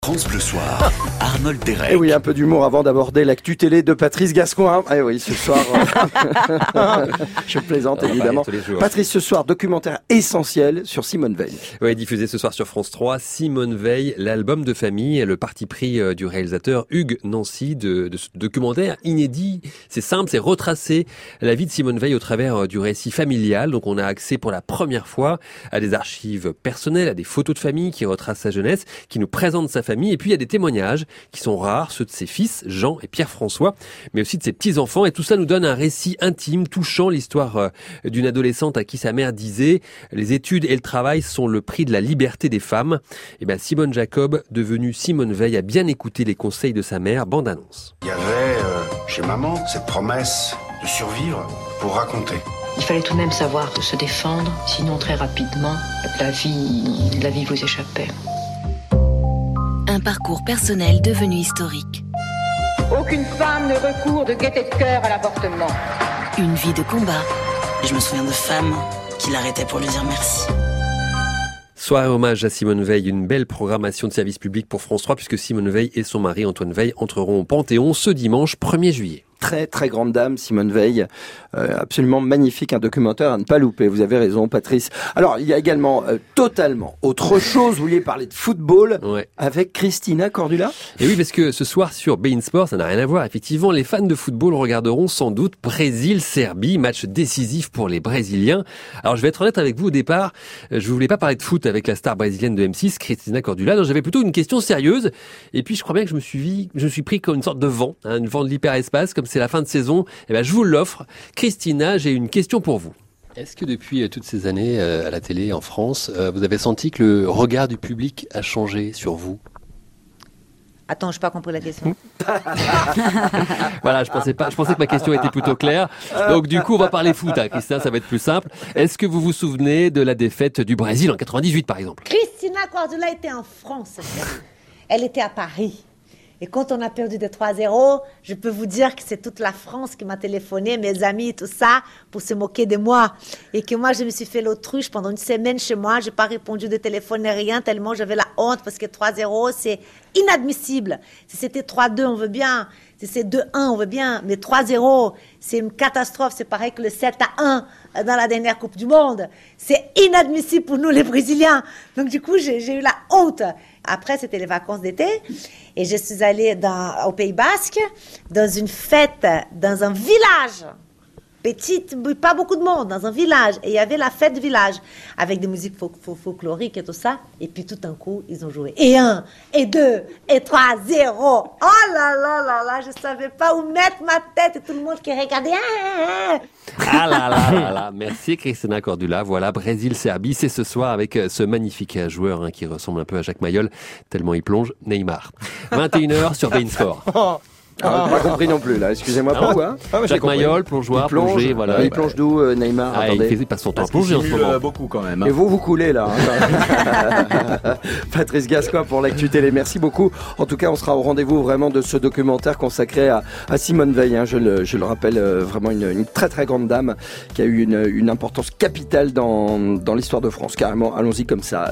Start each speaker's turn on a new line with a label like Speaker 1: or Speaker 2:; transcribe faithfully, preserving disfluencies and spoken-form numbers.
Speaker 1: France Bleu Soir, Arnold Derek.
Speaker 2: Et oui, un peu d'humour avant d'aborder l'actu télé de Patrice Gascoin. Eh oui, ce soir, euh... je plaisante évidemment. Patrice, ce soir, documentaire essentiel sur Simone Veil.
Speaker 3: Oui, diffusé ce soir sur France trois, Simone Veil, l'album de famille, le parti pris du réalisateur Hugues Nancy de, de ce documentaire inédit. C'est simple, c'est retracer la vie de Simone Veil au travers du récit familial. Donc on a accès pour la première fois à des archives personnelles, à des photos de famille qui retracent sa jeunesse, qui nous présentent sa famille. Et puis il y a des témoignages qui sont rares, ceux de ses fils, Jean et Pierre-François, mais aussi de ses petits-enfants. Et tout ça nous donne un récit intime, touchant, l'histoire d'une adolescente à qui sa mère disait « Les études et le travail sont le prix de la liberté des femmes ». Et bien Simone Jacob, devenue Simone Veil, a bien écouté les conseils de sa mère. Bande annonce.
Speaker 4: Il y avait euh, chez maman cette promesse de survivre pour raconter.
Speaker 5: Il fallait tout de même savoir se défendre, sinon très rapidement, la vie, la vie vous échappait.
Speaker 6: Un parcours personnel devenu historique.
Speaker 7: Aucune femme ne recourt de gaieté de cœur à l'avortement.
Speaker 6: Une vie de combat.
Speaker 8: Je me souviens de femmes qui l'arrêtaient pour lui dire merci.
Speaker 3: Soirée hommage à Simone Veil, une belle programmation de service public pour France trois, puisque Simone Veil et son mari Antoine Veil entreront au Panthéon ce dimanche premier juillet.
Speaker 2: Très très grande dame, Simone Veil, euh, absolument magnifique, un documentaire à ne pas louper. Vous avez raison, Patrice. Alors il y a également euh, totalement autre chose. Vous vouliez parler de football
Speaker 3: ouais.
Speaker 2: avec Cristina Cordula.
Speaker 3: Et oui, parce que ce soir sur beIN Sport, ça n'a rien à voir. Effectivement, les fans de football regarderont sans doute Brésil-Serbie, match décisif pour les Brésiliens. Alors je vais être honnête avec vous au départ, je voulais pas parler de foot avec la star brésilienne de M six, Cristina Cordula. Non, j'avais plutôt une question sérieuse. Et puis je crois bien que je me suis, je me suis pris comme une sorte de vent, hein, une vent de l'hyperespace, comme c'est la fin de saison, eh ben je vous l'offre. Christina, j'ai une question pour vous. Est-ce que depuis toutes ces années euh, à la télé en France, euh, vous avez senti que le regard du public a changé sur vous ?
Speaker 9: Attends, je n'ai pas compris la question.
Speaker 3: Voilà, je pensais pas, je pensais que ma question était plutôt claire. Donc du coup, on va parler foot, hein, Christina, ça va être plus simple. Est-ce que vous vous souvenez de la défaite du Brésil en quatre-vingt-dix-huit, par exemple ?
Speaker 9: Christina Cordula était en France. Elle était à Paris. Et quand on a perdu de trois zéro, je peux vous dire que c'est toute la France qui m'a téléphoné, mes amis, tout ça, pour se moquer de moi. Et que moi, je me suis fait l'autruche pendant une semaine chez moi. Je n'ai pas répondu de téléphone ni rien, tellement j'avais la honte, parce que trois zéro, c'est inadmissible. Si c'était trois deux, on veut bien. Si c'est deux un, on veut bien. Mais trois zéro, c'est une catastrophe. C'est pareil que le sept à un dans la dernière Coupe du Monde. C'est inadmissible pour nous, les Brésiliens. Donc, du coup, j'ai, j'ai eu la honte. Après, c'était les vacances d'été. Et je suis allée dans, au Pays Basque, dans une fête, dans un village. Petite, pas beaucoup de monde, dans un village. Et il y avait la fête du village, avec des musiques fol- fol- folkloriques et tout ça. Et puis tout d'un coup, ils ont joué. Et un, et deux, et trois, zéro. Oh là là là là, je ne savais pas où mettre ma tête. Et tout le monde qui regardait. Ah,
Speaker 3: ah là là là là. Merci Cristina Cordula. Voilà, Brésil-Serbie, c'est ce soir avec ce magnifique joueur hein, qui ressemble un peu à Jacques Mayol, tellement il plonge, Neymar. vingt et une heures sur beIN Sport.
Speaker 2: Ah, pas compris non plus là, excusez-moi,
Speaker 3: ah,
Speaker 2: pourquoi
Speaker 3: ah, Jacques Mayol, plongeoir,
Speaker 2: plonge,
Speaker 3: plongé, voilà.
Speaker 2: Il plonge d'où euh, Neymar
Speaker 3: ah,
Speaker 2: attendez.
Speaker 3: Il fait pas son temps à plonger en ce moment.
Speaker 1: beaucoup quand même. Hein.
Speaker 2: Et vous, vous coulez là. Hein, Patrice Gascoin pour l'actu télé, merci beaucoup. En tout cas, on sera au rendez-vous vraiment de ce documentaire consacré à, à Simone Veil. Hein, je, le, je le rappelle, euh, vraiment une, une très très grande dame qui a eu une, une importance capitale dans, dans l'histoire de France. Carrément, allons-y comme ça.